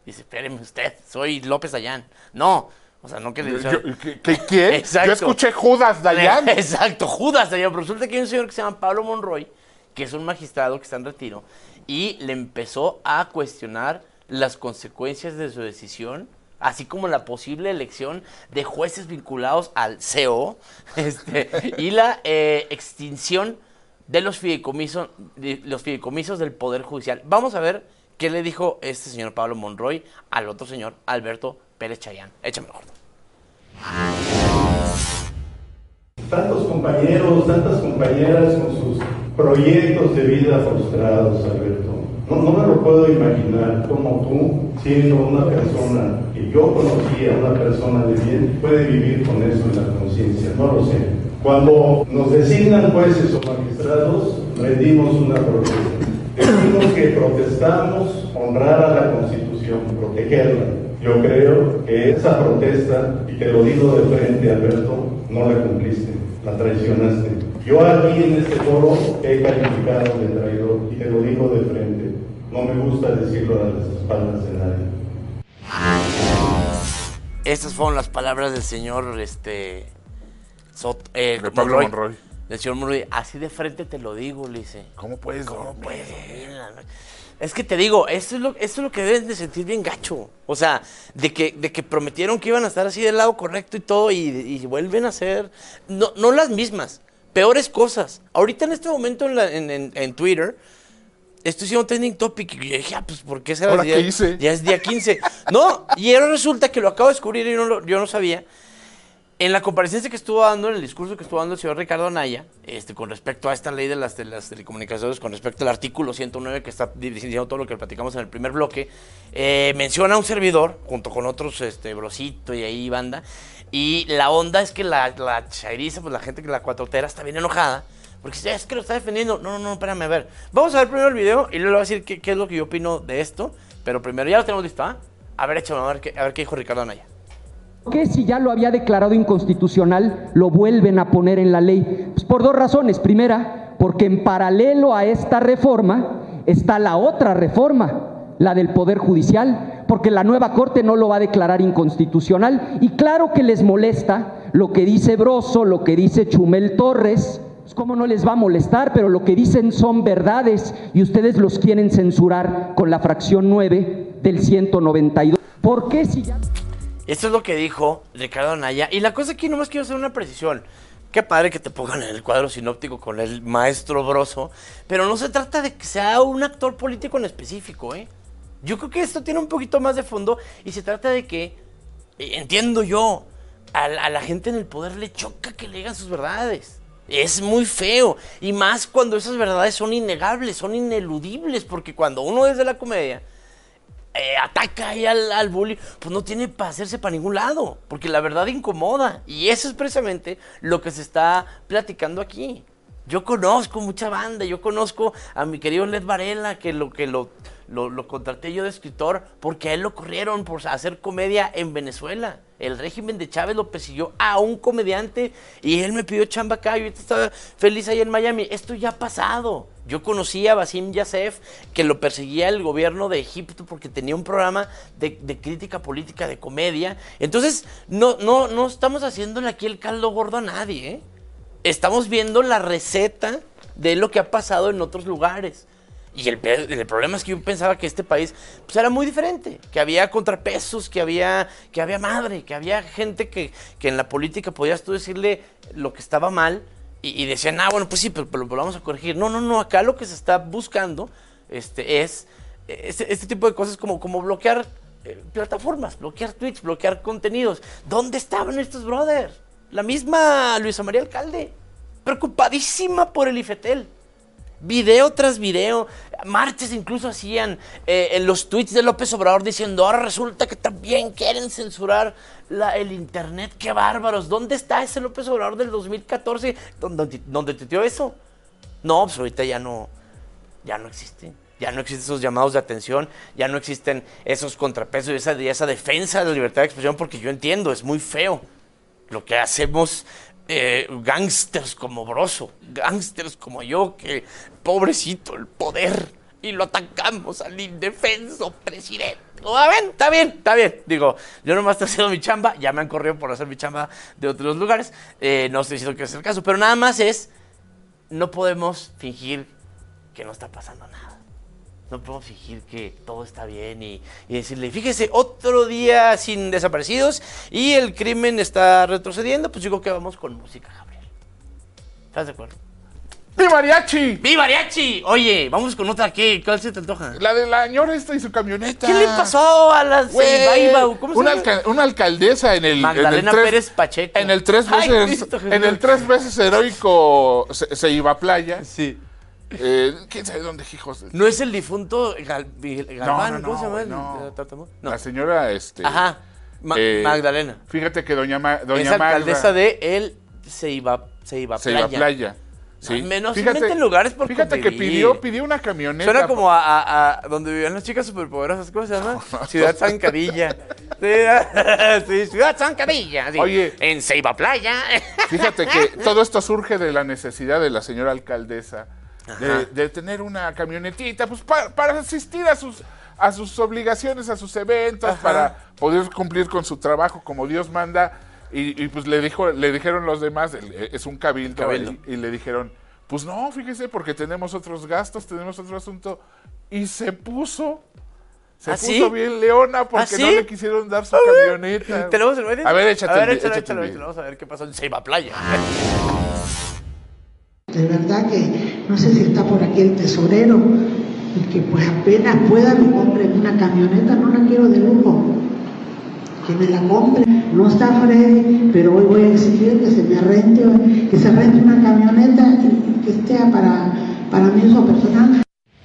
Dice, espéreme usted, soy López Dayan. No, o sea, no que le... Yo, yo, ¿qué, qué, ¿Quién? Exacto. Yo escuché Judas Dayan. Exacto, Judas Dayan. Pero resulta que hay un señor que se llama Pablo Monroy, que es un magistrado que está en retiro, y le empezó a cuestionar las consecuencias de su decisión, así como la posible elección de jueces vinculados al C E O este, y la eh, extinción de los fideicomisos, de los fideicomisos del Poder Judicial. Vamos a ver qué le dijo este señor Pablo Monroy al otro señor Alberto Pérez Chayán. Échame mejor. Tantos compañeros, tantas compañeras con sus proyectos de vida frustrados, Alberto. No, no me lo puedo imaginar como tú, siendo una persona que yo conocía, una persona de bien, puede vivir con eso en la conciencia. No lo sé. Cuando nos designan jueces o magistrados, rendimos una protesta. Decimos que protestamos honrar a la Constitución, protegerla. Yo creo que esa protesta, y te lo digo de frente, Alberto, no la cumpliste, la traicionaste. Yo aquí en este foro he calificado de traidor, y te lo digo de frente. No me gusta decirlo a las espaldas de nadie. Estas fueron las palabras del señor este, Sot, eh, de Pablo Monroy. Monroy. Del señor Monroy. Así de frente te lo digo, le dice. ¿Cómo puedes ¿Cómo dormir? puedes dormir en la noche? Es que te digo, esto es lo, esto es lo que deben de sentir bien gacho. O sea, de que, de que prometieron que iban a estar así del lado correcto y todo, y, y vuelven a hacer, no, no las mismas, peores cosas. Ahorita en este momento en, la, en, en, en Twitter, estoy haciendo trending topic, y yo dije, ah, pues, ¿por qué será? ¿Ahora día, qué hice? Ya es día quince. No, y ahora resulta que lo acabo de descubrir y yo no, lo, yo no sabía. En la comparecencia que estuvo dando, en el discurso que estuvo dando el señor Ricardo Anaya, este, con respecto a esta ley de las, de las telecomunicaciones, con respecto al artículo ciento nueve, que está diciendo todo lo que platicamos en el primer bloque, eh, menciona a un servidor, junto con otros, este, Brosito y ahí banda, y la onda es que la, la chairiza, pues la gente que la cuatrotera está bien enojada, porque dice, es que lo está defendiendo. No, no, no, espérame, a ver. Vamos a ver primero el video y luego le voy a decir qué, qué es lo que yo opino de esto, pero primero ya lo tenemos listo, ¿ah? A ver, échame, a ver qué, a ver qué dijo Ricardo Anaya. ¿Qué si ya lo había declarado inconstitucional, lo vuelven a poner en la ley? Pues por dos razones. Primera, porque en paralelo a esta reforma está la otra reforma, la del Poder Judicial, porque la nueva Corte no lo va a declarar inconstitucional. Y claro que les molesta lo que dice Broso, lo que dice Chumel Torres. Pues cómo no les va a molestar, pero lo que dicen son verdades y ustedes los quieren censurar con la fracción nueve del ciento noventa y dos. ¿Por qué si ya...? Esto es lo que dijo Ricardo Anaya. Y la cosa aquí nomás quiero hacer una precisión. Qué padre que te pongan en el cuadro sinóptico con el maestro Broso. Pero no se trata de que sea un actor político en específico, ¿eh? Yo creo que esto tiene un poquito más de fondo. Y se trata de que, entiendo yo, a, a la gente en el poder le choca que le digan sus verdades. Es muy feo. Y más cuando esas verdades son innegables, son ineludibles. Porque cuando uno es de la comedia... Eh, ataca ahí al, al bully, pues no tiene para hacerse para ningún lado, porque la verdad incomoda, y eso es precisamente lo que se está platicando aquí. Yo conozco mucha banda, yo conozco a mi querido Led Varela, que lo que lo, lo, lo contraté yo de escritor, porque a él lo corrieron por hacer comedia en Venezuela. El régimen de Chávez lo persiguió a un comediante y él me pidió chamba acá y ahorita estaba feliz ahí en Miami. Esto ya ha pasado. Yo conocí a Basim Youssef, que lo perseguía el gobierno de Egipto porque tenía un programa de, de crítica política, de comedia. Entonces, no, no, no estamos haciéndole aquí el caldo gordo a nadie, ¿eh? Estamos viendo la receta de lo que ha pasado en otros lugares. Y el, el problema es que yo pensaba que este país pues, era muy diferente, que había contrapesos, que había, que había madre, que había gente que, que en la política podías tú decirle lo que estaba mal y, y decían, ah, bueno, pues sí, pero, pero lo vamos a corregir. No, no, no, acá lo que se está buscando este, es este, este tipo de cosas como, como bloquear eh, plataformas, bloquear tweets, bloquear contenidos. ¿Dónde estaban estos brothers? La misma Luisa María Alcalde, preocupadísima por el IFETEL. Video tras video, marchas incluso hacían eh, en los tweets de López Obrador diciendo, ahora resulta que también quieren censurar la, el internet, qué bárbaros. ¿Dónde está ese López Obrador del dos mil catorce? ¿Dónde, dónde tuiteó eso? No, pues ahorita ya no, ya no existe. Ya no existen esos llamados de atención, ya no existen esos contrapesos y esa, esa defensa de la libertad de expresión, porque yo entiendo, es muy feo lo que hacemos. Eh, gángsters como Broso, gángsters como yo, que pobrecito el poder, y lo atacamos al indefenso presidente. A ver, está bien, está bien. Digo, yo nomás estoy haciendo mi chamba, ya me han corrido por hacer mi chamba de otros lugares. Eh, no estoy diciendo que es el caso, pero nada más es, no podemos fingir que no está pasando nada. No podemos fingir que todo está bien y, y decirle, fíjese, otro día sin desaparecidos y el crimen está retrocediendo. Pues digo que vamos con música, Gabriel. ¿Estás de acuerdo? ¡Mi mariachi! ¡Mi mariachi! Oye, vamos con otra, ¿qué? ¿Cuál se te antoja? La de la señora esta y su camioneta. ¿Qué le pasó a la Ceiba? ¿Cómo se una, llama? alca una alcaldesa en el... Magdalena en el tres, Pérez Pacheco. En el tres veces, Ay, Cristo, en el tres veces heroico Ceiba Playa. Sí. Eh, ¿Quién sabe dónde, hijos? ¿No es el difunto Gal Galván? No, no, ¿Cómo se llama? No. no. La señora, este... Ajá, Ma eh, Magdalena. Fíjate que doña, Ma doña es Magda... alcaldesa de el Ceiba, Ceiba Playa. Ceiba Playa. Sí. No, menos fíjate, en lugares por Fíjate que pidió, pidió una camioneta. Suena como a, a, a donde vivían las chicas superpoderosas. ¿Cómo se llama? Ciudad Zancadilla. Sí, Ciudad Zancadilla. Sí. Oye. En Ceiba Playa. Fíjate que todo esto surge de la necesidad de la señora alcaldesa de, de tener una camionetita pues para, para asistir a sus, a sus obligaciones, a sus eventos, Ajá. para poder cumplir con su trabajo como Dios manda. Y, y pues le dijo, le dijeron los demás, es un cabildo, cabildo. Y, y le dijeron, pues no, fíjese, porque tenemos otros gastos, tenemos otro asunto. Y se puso, se ¿Ah, puso sí? bien leona porque ¿Ah, sí? no le quisieron dar su camioneta. ¿Tenemos el medio? A ver, échate a ver, el, échale, échate échale, el échale, vamos a ver qué pasó en Ceiba Playa. De verdad que no sé si está por aquí el tesorero y que pues apenas pueda me compre una camioneta, no la quiero de lujo. Que me la compre, no está Freddy, pero hoy voy a exigir que se me rente, que se rente una camioneta y que esté para, para mi uso personal.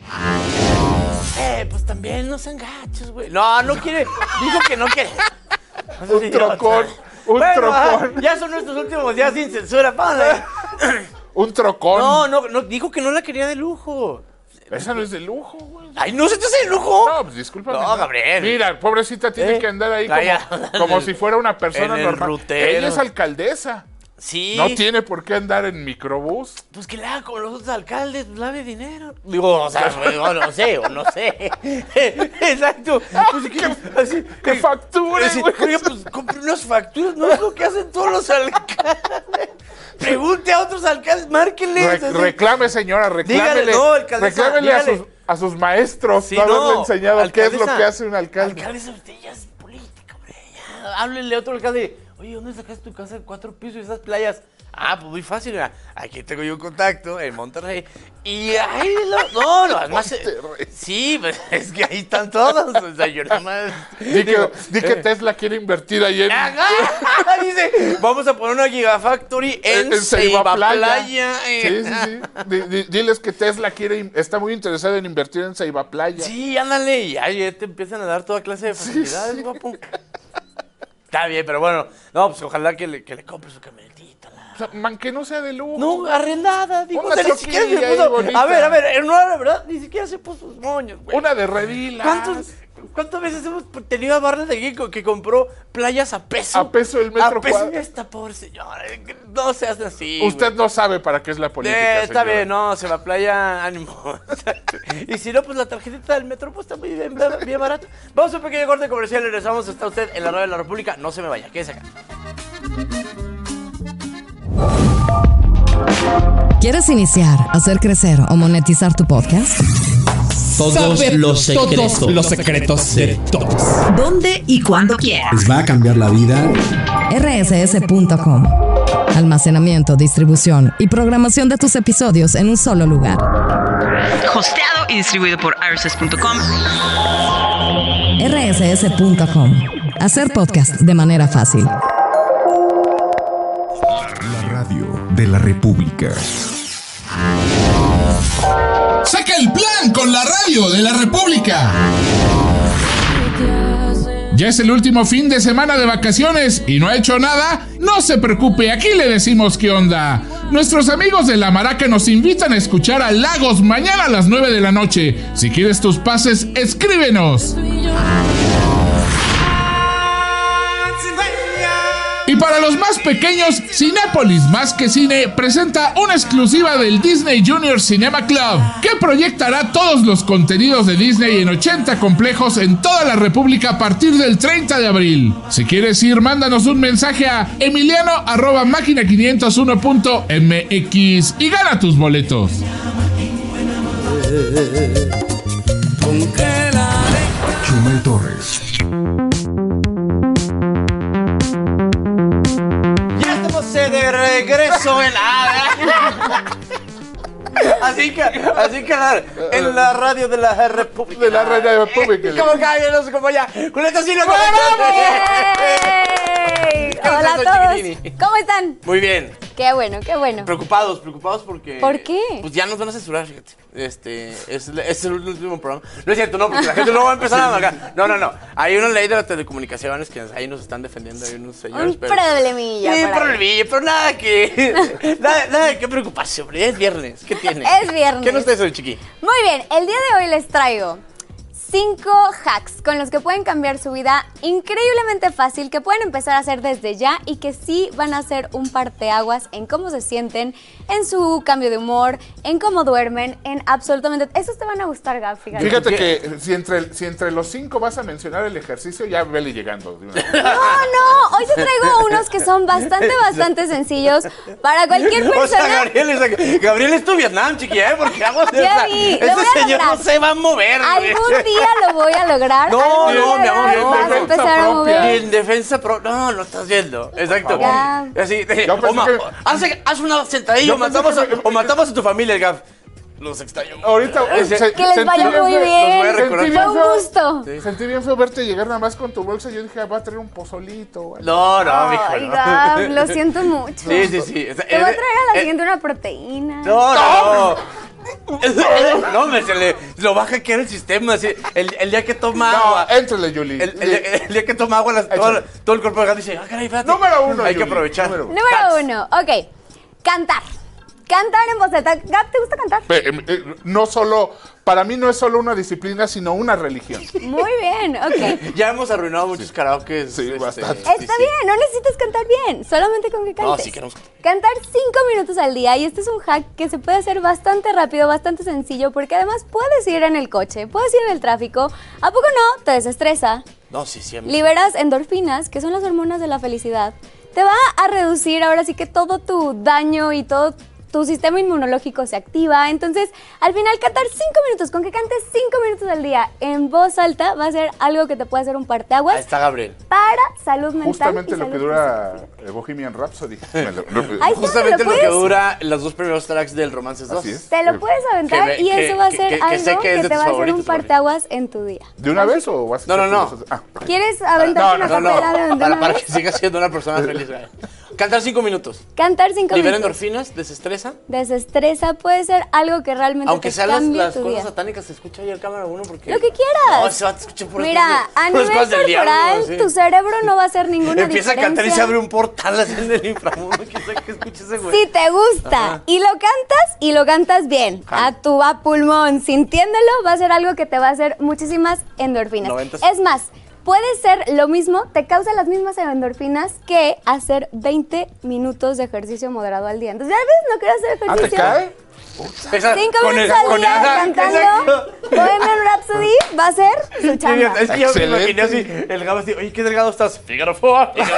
Eh, pues también no sean gachos, güey. No, no quiere, dijo que no quiere. No un trocón, un bueno, trocón. Ah, ya son nuestros últimos días sin censura, padre. Un trocón. No, no, no, dijo que no la quería de lujo. Esa no es de lujo, güey. Ay, ¿no se te hace de lujo? No, pues discúlpame. No, Gabriel. Mira, pobrecita tiene ¿Eh? que andar ahí como, como si fuera una persona normal. Rutero. Ella es alcaldesa. Sí. No tiene por qué andar en microbús. Pues que le haga como los otros alcaldes, pues lave dinero. Digo, o sea, no, no sé, o no sé. Exacto. Pues, ¿Qué, así, que facture, güey. Oye, pues compre unas facturas, no es lo que hacen todos los alcaldes. Pregunte a otros alcaldes, márquenle. Re reclame, señora, reclámele. Dígale, no, alcaldesa, reclámele a sus, a sus maestros, sí, no haberle no, enseñado qué es lo que hace un alcalde. Alcaldesa, usted ya es política, hombre. Ya, háblele a otro alcalde. Oye, ¿dónde sacaste tu casa de cuatro pisos y esas playas? Ah, pues muy fácil, mira. Aquí tengo yo un contacto en Monterrey. Y ahí, lo, no, no, además. Monterrey. Sí, pues es que ahí están todos. O sea, yo nada más. Di que, di que eh, Tesla quiere invertir ahí en. Dice, vamos a poner una Gigafactory en, en Ceiba Playa. Playa. Sí, sí, sí. D -d Diles que Tesla quiere, está muy interesado en invertir en Ceiba Playa. Sí, ándale. Y ahí te empiezan a dar toda clase de facilidades, sí, sí. guapo. Está bien, pero bueno, no, pues ojalá que le, que le compre su camionetita. La... O sea, man, que no sea de lujo. No, arrendada, digo, o sea, ni siquiera se puso... A ver, a ver, no, la verdad, ni siquiera se puso sus moños, güey. Una de Redilas. ¿Cuántos, ¿Cuántas veces hemos tenido a Barnes de aquí que compró playas a peso? A peso el metro a peso cuadrado. Esta pobre señora, no se hace así. Usted güey. no sabe para qué es la política, eh, Está señora. bien, no, se va a playa, ánimo. Y si no, pues la tarjetita del metro pues está muy bien, bien barato. Vamos a un pequeño corte comercial y regresamos. Está usted en la radio de la República. No se me vaya, quédese acá. ¿Quieres iniciar, hacer crecer o monetizar tu podcast? Todos Saber los secretos. Todos los secretos de todos. ¿Dónde y cuándo quieras? Les va a cambiar la vida. R S S punto com. Almacenamiento, distribución y programación de tus episodios en un solo lugar. Hosteado y distribuido por R S S punto com. R S S punto com. Hacer podcast de manera fácil. La radio de la República. ¡Saca el plan con la radio de la República! ¿Ya es el último fin de semana de vacaciones y no ha hecho nada? No se preocupe, aquí le decimos qué onda. Nuestros amigos de La Maraca nos invitan a escuchar a Lagos mañana a las nueve de la noche. Si quieres tus pases, escríbenos. Y para los más pequeños, Cinépolis Más que Cine presenta una exclusiva del Disney Junior Cinema Club, que proyectará todos los contenidos de Disney en ochenta complejos en toda la República a partir del treinta de abril. Si quieres ir, mándanos un mensaje a emiliano arroba máquina quinientos uno punto m x y gana tus boletos. Chumel Torres. Ya estamos de regreso en la... Así que, así que en la radio de la República. De la radio de la República. Como que no sé cómo ya. Con esto sí nos Hola a todos. ¿Cómo están? Muy bien. Qué bueno, qué bueno. Preocupados, preocupados porque... ¿Por qué? Pues ya nos van a censurar, fíjate. Este, es, es el último programa. No es cierto, no, porque la gente no va a empezar a marcar. No, no, no. Hay una ley de las telecomunicaciones que ahí nos están defendiendo, hay unos señores. Un pero... problemilla. Sí, un problemilla, pero nada que... nada, nada de qué preocuparse, hombre. Es viernes. ¿Qué tiene? Es viernes. ¿Qué nos traes hoy, chiqui? Muy bien, el día de hoy les traigo cinco hacks con los que pueden cambiar su vida increíblemente fácil, que pueden empezar a hacer desde ya y que sí van a hacer un parteaguas en cómo se sienten, en su cambio de humor, en cómo duermen, en absolutamente... Esos te van a gustar, Gab, fíjate. Fíjate que si entre, si entre los cinco vas a mencionar el ejercicio, ya vele llegando. No, no, hoy te traigo unos que son bastante, bastante sencillos para cualquier persona. O sea, Gabriel es, Gabriel es tu Vietnam, chiqui, ¿eh? Porque hago... Ya vi, ese señor lograr. No se va a mover. Algún día lo voy a lograr. No, no, mi amor, no. Vas a empezar a mover. En defensa pro... No, lo estás viendo. Exacto. Ya. Así, o ma, que... haz, haz una sentadilla o matamos, a, o matamos a tu familia, Gab. Los extraño. Ahorita, Ese, se, que les vaya muy bien. bien. Fue un gusto. Sí. Sentí bien feo verte llegar nada más con tu bolsa. Yo dije, ah, va a traer un pozolito. Güey. No, no, mijo. Ay, no. Gab, lo siento mucho. Sí, sí, sí. Te voy a traer a la siguiente una proteína. No, no, no. No, me se le lo va a hackear el sistema. Así, el, el día que toma no, agua. Éntrale, Julie. El, el, el día que toma agua, las, todo, todo el cuerpo de Gab dice, ah, caray, espérate. Número uno. Hay Julie. que aprovechar. Número uno. Número uno. Ok. Cantar. Cantar en voz alta. Gab, ¿te gusta cantar? Eh, eh, no solo, para mí no es solo una disciplina, sino una religión. Muy bien, ok. Ya hemos arruinado muchos sí. karaokes. Sí, este, bastante. Está sí, bien, sí. No necesitas cantar bien, solamente con que cantes. No, sí queremos cantar cinco minutos al día, y este es un hack que se puede hacer bastante rápido, bastante sencillo, porque además puedes ir en el coche, puedes ir en el tráfico. ¿A poco no? Te desestresa. No, sí, sí. Liberas endorfinas, que son las hormonas de la felicidad. Te va a reducir ahora sí que todo tu daño y todo tu sistema inmunológico se activa. Entonces, al final, cantar cinco minutos, con que cantes cinco minutos al día en voz alta, va a ser algo que te puede hacer un parteaguas. Ahí está Gabriel. Para salud mental. Justamente y lo salud que dura eh, Bohemian Rhapsody. Ahí Justamente lo, lo que dura los dos primeros tracks del Romances dos. Así es. Te lo puedes aventar que, y que, eso va a ser que, que, algo que, que, que te va a hacer un parteaguas en tu día. ¿De una vez o vas a No, no, no. Ah. ¿Quieres aventarte no, una no, capela no, de, de para, una para vez? que sigas siendo una persona feliz. Cantar cinco minutos. Cantar cinco Libera minutos. endorfinas, desestresa. Desestresa, puede ser algo que realmente Aunque te sean las, cambie las tu cosas día. satánicas, se escucha ahí el cámara uno porque... Lo que quieras. No, se va a escuchar por Mira, a nivel corporal, sí. Tu cerebro no va a hacer ninguna Empieza diferencia. a cantar y se abre un portal así en el inframundo. Quién que escuche ese güey. Si te gusta. Ajá. Y lo cantas, y lo cantas bien. Ajá. A tu a pulmón, sintiéndolo, va a ser algo que te va a hacer muchísimas endorfinas. noventa Es más, puede ser lo mismo, te causa las mismas endorfinas que hacer veinte minutos de ejercicio moderado al día. Entonces, ya ves, no quiero hacer ejercicio. ¿Ah, te cae? Esa, Cinco minutos al día esa, cantando Bohemian Rhapsody va a ser su chamba. Es que yo me imaginé así, el Gabo así, oye, qué delgado estás. Fígaro Foa. La,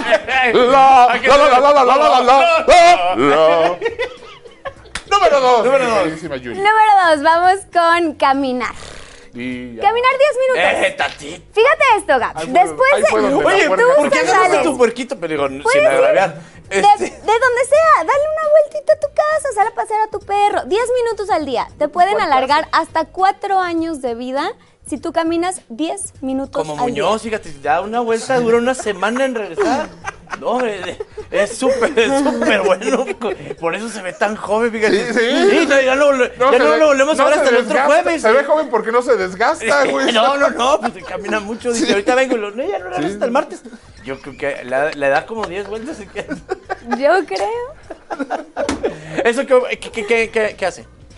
la, la, la, la, la, la, la, la. Número dos. Número dos. Número dos, vamos con caminar. Y caminar diez minutos. Eh, tati. Fíjate esto, Gab. Ahí Después fue, de... Oye, tú ¿por qué agarraste tu puerquito? Pero digo, sin agraviar. De, este. de donde sea, dale una vueltita a tu casa, sal a pasear a tu perro. diez minutos al día. Te pueden alargar hasta cuatro años de vida si tú caminas diez minutos Como al Muñoz, día. fíjate, da una vuelta, dura una semana en regresar. No, es súper, es súper bueno. Por eso se ve tan joven, fíjate. Sí, sí. sí no, ya no, no, ya no ve, lo volvemos no a ver hasta el otro desgasta, jueves. Se ve joven porque no se desgasta, güey. No, no, no, pues se camina mucho. Dice, ahorita vengo y lo, no, ya no regreso hasta el martes. Yo creo que le, le da como diez vueltas. Yo creo. ¿Eso qué, qué, qué, qué, qué hace?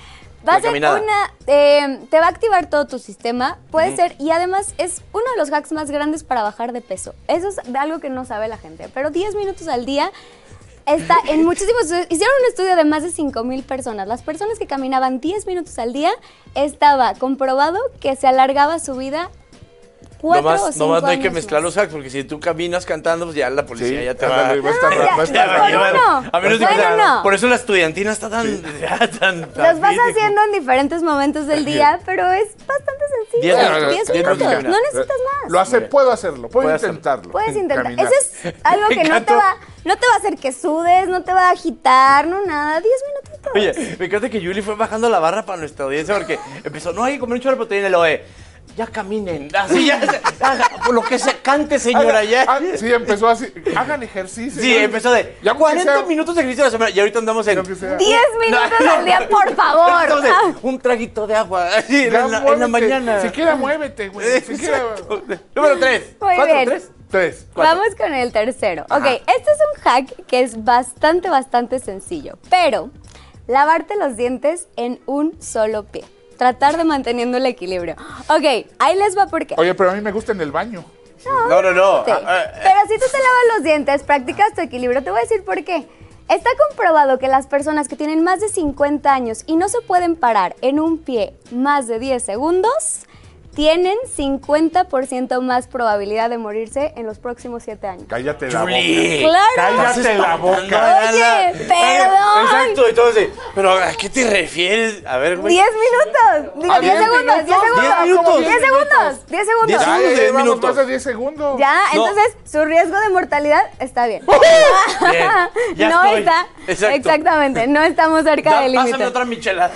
Va La a ser caminada. una, eh, te va a activar todo tu sistema, puede Ujú. ser, y además es uno de los hacks más grandes para bajar de peso. Eso es algo que no sabe la gente, pero diez minutos al día está en muchísimos estudios. Hicieron un estudio de más de cinco mil personas. Las personas que caminaban diez minutos al día, estaba comprobado que se alargaba su vida cuatro o Nomás, cinco nomás no hay que años mezclar más. los hacks, porque si tú caminas cantando, pues ya la policía Sí, ya te ándale, va, va a estar- No, ya, va a estar- no, bueno, no. A menos de que Bueno, sea- no. Por eso la estudiantina está tan... ya, tan, tan Los vas físico. haciendo en diferentes momentos del día, pero es bastante sencillo. Diez diez minutos, diez minutos, minutos. no necesitas más. Lo hace, puedo hacerlo, puedo Puede hacerlo. intentarlo. Puedes intentar. Caminar. Eso es algo que no te va, no te va a hacer que sudes, no te va a agitar, no nada. Diez minutitos. Oye, me encanta que Yuli fue bajando la barra para nuestra audiencia porque empezó, no hay que comer un chorro de proteína y luego, eh, ya caminen, así ya, se- haga, por lo que se cante, señora, ya. Ah, sí, empezó así. Hagan ejercicio. Sí, empezó de Ya aunque cuarenta sea- minutos de ejercicio a la semana y ahorita andamos en... sea- Diez minutos al día, por favor. Entonces, Ah. un traguito de agua así, en, Ya la, en la muévete. mañana. Siquiera muévete, güey. Siquiera... Número tres. Muy ¿Cuatro, bien. tres? Tres. Vamos con el tercero. Ajá. Ok, este es un hack que es bastante, bastante sencillo, pero lavarte los dientes en un solo pie. Tratar de manteniendo el equilibrio. Ok, ahí les va por qué. Oye, pero a mí me gusta en el baño. No, no, no. Sí. Ah, ah, Pero si tú te lavas los dientes, practicas tu equilibrio, te voy a decir por qué. Está comprobado que las personas que tienen más de cincuenta años y no se pueden parar en un pie más de diez segundos, tienen cincuenta por ciento más probabilidad de morirse en los próximos siete años. Cállate la boca. Yuli, Claro. Cállate la boca. Oye, perdón. Exacto, entonces, pero ¿a qué te refieres? A ver, güey. diez minutos. Digo, Ah, diez diez segundos, diez minutos. segundos. Diez minutos. diez segundos, diez segundos. Diez Ya, ya Diez llevamos minutos. más de diez segundos. Ya, No. entonces su riesgo de mortalidad está bien. Bien, ya no estoy. está. Exacto. Exactamente, no estamos cerca Da- del límite. Pásame otra michelada.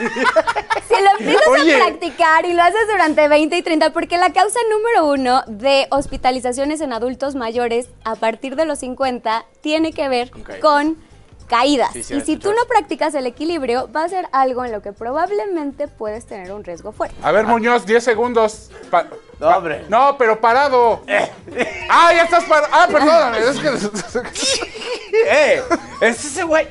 Si lo empiezas Oye. a practicar y lo haces durante veinte y treinta, porque la causa número uno de hospitalizaciones en adultos mayores a partir de los cincuenta tiene que ver Con caídas. con caídas. Sí, sí, y me si tú escuchas. no practicas el equilibrio, va a ser algo en lo que probablemente puedes tener un riesgo fuerte. A ver, Muñoz, diez segundos. Pa- No, pa- hombre. No, pero parado. Ah, ya estás parado. Ah, perdóname. Es que... ¡Eh! Es ese güey.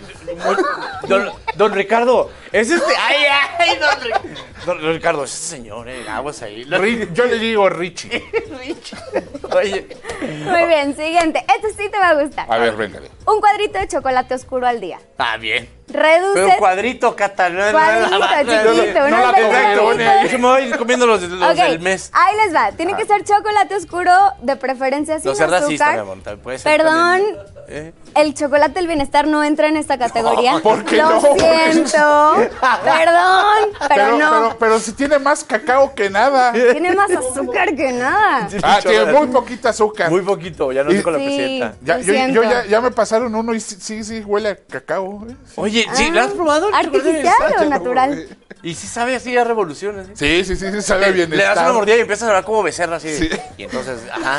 Don, don Ricardo. Es este. ¡Ay, ay! Don, Ri- don, don Ricardo, es este señor, eh. Aguas ahí. Ri- Yo le digo Richie. Rich. Oye. Muy bien, siguiente. Esto sí te va a gustar. A ver, véngale. Un cuadrito de chocolate oscuro al día. Ah, bien. Reduce. Pero cuadrito, Cata. No, no, Cuadrito, no, no, chiquito, no, unos no, veinte exacto. gramitos. Yo me voy comiendo los, los Ok, del mes. ahí les va. Tiene que ser chocolate oscuro, de preferencia sin No seas azúcar. racista, mi amor. también puede ser Perdón, también, ¿eh? el chocolate del bienestar no entra en esta categoría. ¿por qué Lo no? siento. Perdón, pero, Pero, no. pero, pero si tiene más cacao que nada. Tiene más azúcar que nada. Ah, tiene muy poquita azúcar. Muy poquito, ya no sé con la Sí. peseta. Ya, Lo yo, siento. yo ya, ya me pasaron uno y sí, sí, sí huele a cacao. ¿eh? Oye, ¿sí? ¿Lo has probado? el chocolate de ¿Artificial bienestar? o natural? Y sí sabe así a revoluciones. Sí, sí, sí, sí, sabe a Le das bienestar. una mordida y empiezas a hablar como becerra así. Sí. Y entonces, ajá.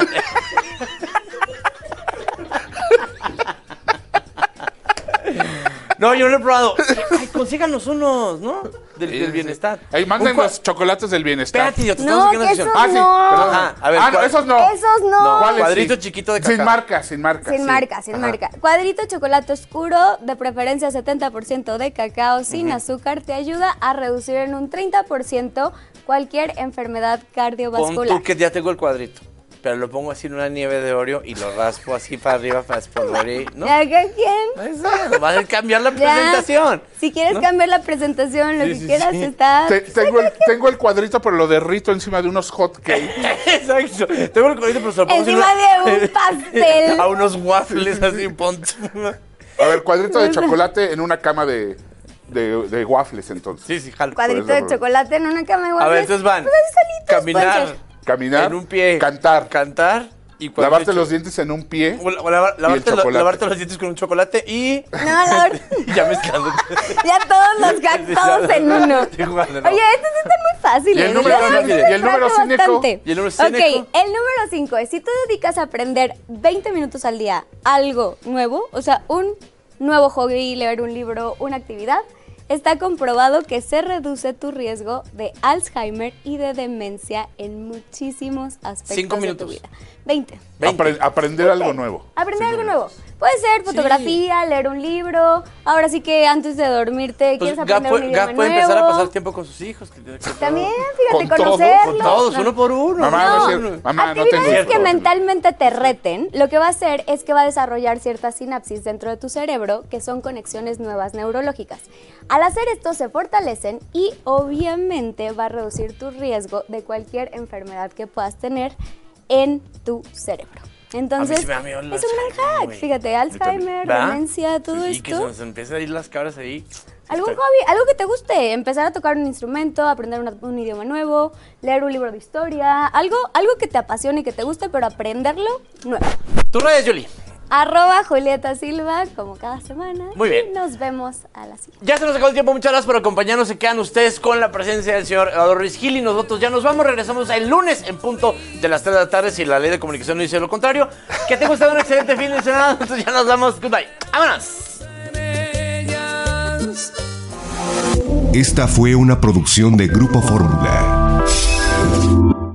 No, yo no lo he probado. Ay, consíganos unos, ¿no? Del, Sí, del sí. bienestar. Ahí manden Un cua- los chocolates del bienestar. Espérate, yo te No, estamos que siguiendo esos la Ah, sí, no. perdón. Ajá, a ver, ah, no, ¿cuál? esos no. Esos no. ¿Cuáles Cuadrito sí? chiquito de Sin cacao. marca, sin marca. Sin sí. marca, sin Ajá. marca. Cuadrito chocolate oscuro, de preferencia setenta por ciento de cacao sin azúcar, te ayuda a reducir en un treinta por ciento cualquier enfermedad Pon cardiovascular. tú que ya tengo el cuadrito. Pero lo pongo así en una nieve de Oreo y lo raspo así para arriba para espolvorear, ¿no? ¿Ya que quién? Eso, va a cambiar la Ya. presentación. Si quieres ¿no? cambiar la presentación, lo Sí, que sí, quieras, sí. está... Te- tengo, el, tengo el cuadrito, pero lo derrito encima de unos hot cakes. Exacto. Tengo el cuadrito, pero se lo pongo Encima así de un pastel. a unos waffles así, pon. A ver, cuadrito de chocolate en una cama de, de, de waffles, entonces. Sí, sí, jalo. Cuadrito Por eso, de chocolate en una cama de A waffles. ver, entonces van. Pues así solitos pueden Caminar ser. Caminar, en un pie. cantar, Cantar y cuadrito lavarte de los dientes en un pie. cho- o la- o lavar- y el lavarte, lo- chocolate. lavarte los dientes con un chocolate y. No, la verdad, ya mezclando. ya todos los gags todos en uno. Sí, jugando, no. Oye, estos están muy fáciles. ¿Y el número Yo cínico? los ¿Y el número trato cínico? bastante. ¿Y el número cínico? Ok, el número cinco es, si tú dedicas a aprender veinte minutos al día algo nuevo, o sea, un nuevo hobby, leer un libro, una actividad, está comprobado que se reduce tu riesgo de Alzheimer y de demencia en muchísimos aspectos Cinco de minutos. tu vida. veinte. Apre- aprender algo nuevo. Aprender algo nuevo. Puede ser fotografía, sí. leer un libro. Ahora sí que antes de dormirte pues quieres aprender Gap, un idioma Gap puede nuevo. empezar a pasar tiempo con sus hijos. Que, que También, fíjate, con conocerlos. Todos, con todos, uno por uno. Mamá, no, no, ser, mamá, actividades no que mentalmente te reten, lo que va a hacer es que va a desarrollar ciertas sinapsis dentro de tu cerebro que son conexiones nuevas neurológicas. Al hacer esto se fortalecen y obviamente va a reducir tu riesgo de cualquier enfermedad que puedas tener en tu cerebro. Entonces, sí es un gran hack. Wey. Fíjate, Alzheimer, ¿verdad? demencia, todo sí, esto. que se nos empieza a ir las cabras ahí. ¿Algún hobby? Algo que te guste. Empezar a tocar un instrumento, aprender una, un idioma nuevo, leer un libro de historia. Algo, algo que te apasione y que te guste, pero aprenderlo nuevo. ¿Tus redes, Julie? Arroba Julieta Silva, como cada semana. Muy bien. Y nos vemos a la siguiente. Ya se nos acabó el tiempo. Muchas gracias por acompañarnos. Se quedan ustedes con la presencia del señor Eduardo Ruiz Gil. Y nosotros ya nos vamos. Regresamos el lunes en punto de las tres de la tarde. Si la ley de comunicación no dice lo contrario. Que tenga usted un excelente fin de semana. Entonces ya nos vamos. Goodbye. ¡Vámonos! Esta fue una producción de Grupo Fórmula.